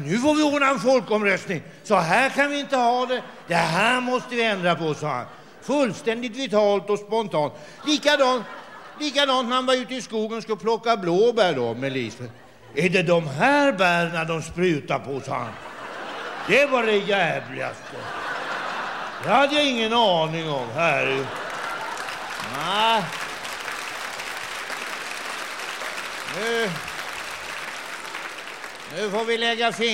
Nu får vi ordna en folkomröstning. Så här kan vi inte ha det. Det här måste vi ändra på, sa han. Fullständigt vitalt och spontant. Likadant när han var ute i skogen och skulle plocka blåbär då med Lisbeth. Är det de här bärna de sprutar på, sa han. Det var det jävligaste. Det hade jag ingen aning om. Här. Nej. Nu får vi lägga